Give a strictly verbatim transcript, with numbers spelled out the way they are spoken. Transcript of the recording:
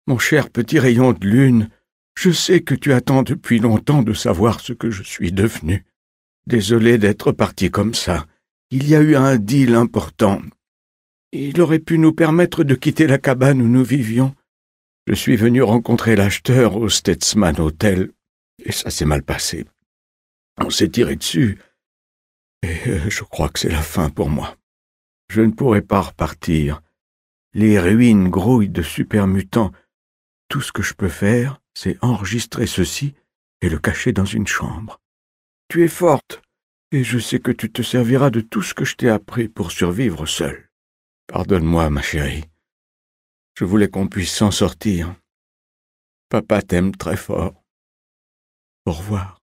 Mon cher petit rayon de lune, je sais que tu attends depuis longtemps de savoir ce que je suis devenu. Désolé d'être parti comme ça. Il y a eu un deal important. Il aurait pu nous permettre de quitter la cabane où nous vivions. Je suis venu rencontrer l'acheteur au Statesman Hotel, et ça s'est mal passé. On s'est tiré dessus, et euh, je crois que c'est la fin pour moi. Je ne pourrai pas repartir. Les ruines grouillent de super mutants. Tout ce que je peux faire, c'est enregistrer ceci et le cacher dans une chambre. Tu es forte, et je sais que tu te serviras de tout ce que je t'ai appris pour survivre seule. Pardonne-moi, ma chérie. Je voulais qu'on puisse s'en sortir. Papa t'aime très fort. Au revoir.